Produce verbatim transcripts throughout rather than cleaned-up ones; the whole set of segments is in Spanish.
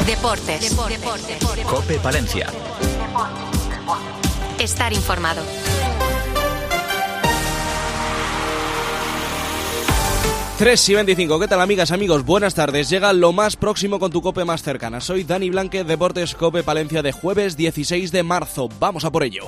Deportes. Deportes. Deportes. COPE Palencia. Estar informado. tres y veinticinco, ¿qué tal amigas, amigos? Buenas tardes, llega lo más próximo con tu COPE más cercana. Soy Dani Blanquez, Deportes COPE Palencia de jueves dieciséis de marzo. Vamos a por ello.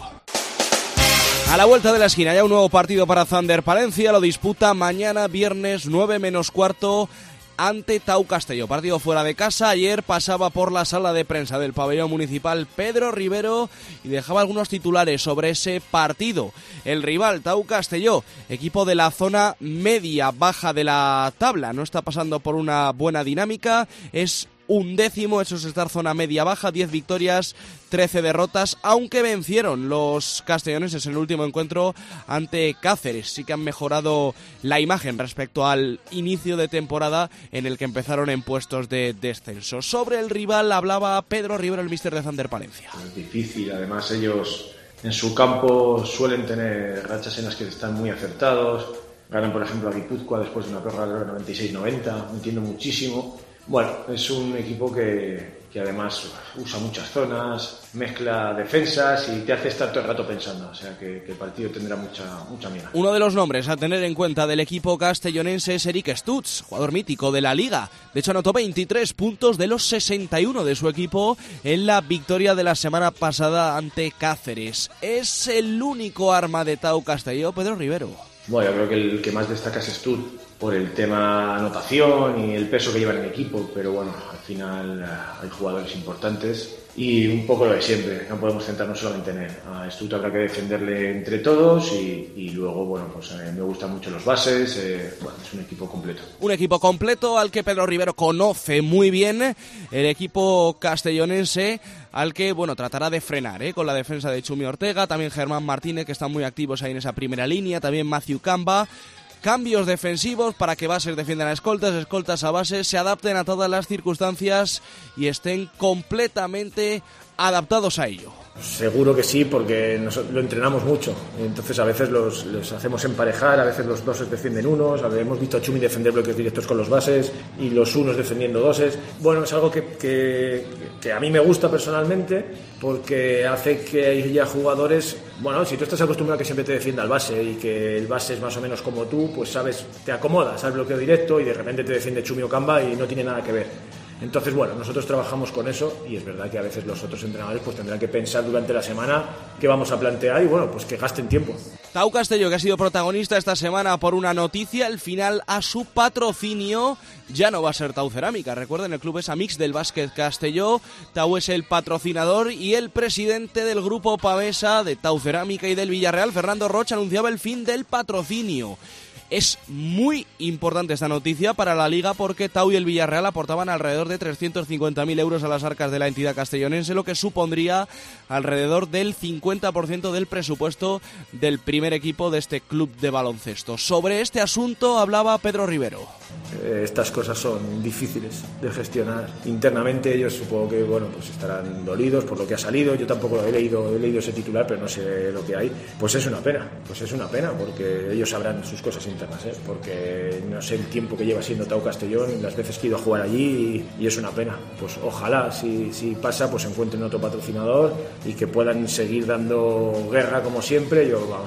A la vuelta de la esquina ya un nuevo partido para Thunder Palencia, lo disputa mañana viernes nueve menos cuarto ante Tau Castelló. Partido fuera de casa. Ayer pasaba por la sala de prensa del pabellón municipal Pedro Rivero y dejaba algunos titulares sobre ese partido. El rival, Tau Castelló, equipo de la zona media-baja de la tabla, no está pasando por una buena dinámica, es undécimo, eso es estar zona media-baja, diez victorias, trece derrotas, aunque vencieron los castelloneses en el último encuentro ante Cáceres. Sí que han mejorado la imagen respecto al inicio de temporada en el que empezaron en puestos de descenso. Sobre el rival hablaba Pedro Rivero, el míster de Thunder Palencia. Es difícil, además ellos en su campo suelen tener rachas en las que están muy acertados. Ganan, por ejemplo, a Guipúzcoa después de una prórroga de noventa y seis noventa, metiendo muchísimo. Bueno, es un equipo que, que además usa muchas zonas, mezcla defensas y te hace estar todo el rato pensando, o sea que, que el partido tendrá mucha, mucha miga. Uno de los nombres a tener en cuenta del equipo castellonense es Eric Stutz, jugador mítico de la Liga. De hecho anotó veintitrés puntos de los sesenta y uno de su equipo en la victoria de la semana pasada ante Cáceres. Es el único arma de Tau Castelló, Pedro Rivero. Bueno, yo creo que el que más destaca es Stutz por el tema anotación y el peso que lleva en el equipo, pero bueno, al final uh, hay jugadores importantes y un poco lo de siempre, no podemos centrarnos solamente en él. A Stutz habrá que defenderle entre todos y, y luego, bueno, pues eh, me gustan mucho los bases, eh, bueno, es un equipo completo. Un equipo completo al que Pedro Rivero conoce muy bien, el equipo castellonense, al que, bueno, tratará de frenar, ¿eh? Con la defensa de Chumi Ortega, también Germán Martínez, que están muy activos ahí en esa primera línea, también Matthew Camba. Cambios defensivos para que bases defiendan a escoltas, escoltas a bases, se adapten a todas las circunstancias y estén completamente adaptados a ello. Seguro que sí, porque nos, lo entrenamos mucho, entonces a veces los, los hacemos emparejar, a veces los doses defienden unos, a veces hemos visto a Chumi defender bloques directos con los bases y los unos defendiendo doses. Bueno, es algo que, que, que a mí me gusta personalmente porque hace que haya jugadores, bueno, si tú estás acostumbrado a que siempre te defienda el base y que el base es más o menos como tú, pues sabes, te acomodas al bloqueo directo y de repente te defiende Chumi o Camba y no tiene nada que ver. Entonces, bueno, nosotros trabajamos con eso y es verdad que a veces los otros entrenadores pues tendrán que pensar durante la semana qué vamos a plantear y bueno, pues que gasten tiempo. Tau Castelló, que ha sido protagonista esta semana por una noticia, el final a su patrocinio ya no va a ser Tau Cerámica. Recuerden, el club es Amix del Básquet Castelló, Tau es el patrocinador y el presidente del grupo Pavesa de Tau Cerámica y del Villarreal, Fernando Rocha, anunciaba el fin del patrocinio. Es muy importante esta noticia para la Liga porque Tau y el Villarreal aportaban alrededor de trescientos cincuenta mil euros a las arcas de la entidad castellonense, lo que supondría alrededor del cincuenta por ciento del presupuesto del primer equipo de este club de baloncesto. Sobre este asunto hablaba Pedro Rivero. Eh, estas cosas son difíciles de gestionar internamente. Ellos supongo que bueno, pues estarán dolidos por lo que ha salido. Yo tampoco lo he leído, he leído ese titular, pero no sé lo que hay. Pues es una pena, pues es una pena porque ellos sabrán sus cosas internas, ¿eh? Porque no sé el tiempo que lleva siendo Tau Castellón, las veces que he ido a jugar allí y, y es una pena. Pues ojalá, si, si pasa, pues encuentren otro patrocinador y que puedan seguir dando guerra como siempre. Yo, vamos,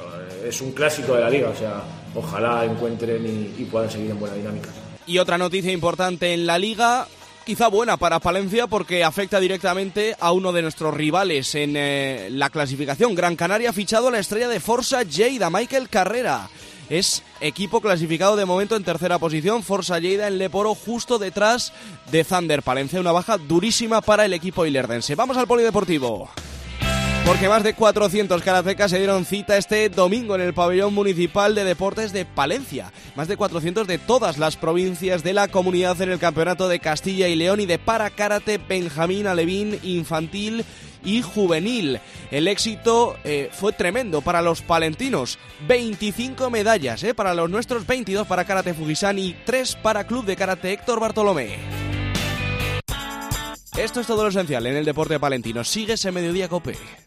es un clásico de la liga, o sea, ojalá encuentren y, y puedan seguir en buena dinámica. Y otra noticia importante en la liga, quizá buena para Palencia porque afecta directamente a uno de nuestros rivales en eh, la clasificación. Gran Canaria ha fichado a la estrella de Forza Lleida, Michael Carrera. Es equipo clasificado de momento en tercera posición, Forza Lleida en Leporo, justo detrás de Thunder Palencia. Una baja durísima para el equipo ilerdense. Vamos al polideportivo, porque más de cuatrocientos karatecas se dieron cita este domingo en el pabellón municipal de deportes de Palencia. Más de cuatrocientos de todas las provincias de la comunidad en el campeonato de Castilla y León y de para karate Benjamín, alevín, infantil y juvenil. El éxito eh, fue tremendo para los palentinos. veinticinco medallas eh, para los nuestros, veintidós para Karate Fujisan y tres para Club de Karate Héctor Bartolomé. Esto es todo lo esencial en el deporte palentino. Síguese Mediodía Cope.